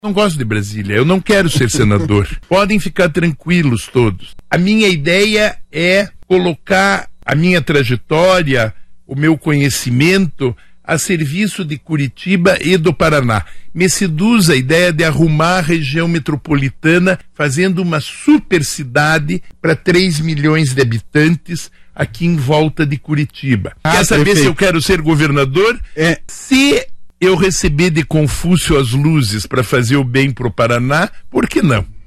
Não gosto de Brasília, eu não quero ser senador. Podem ficar tranquilos todos. A minha ideia é colocar a minha trajetória, o meu conhecimento a serviço de Curitiba e do Paraná. Me seduz a ideia de arrumar a região metropolitana, fazendo uma super cidade para 3 milhões de habitantes aqui em volta de Curitiba. Quer saber se eu quero ser governador? Se eu receber de Confúcio as luzes para fazer o bem para o Paraná, por que não?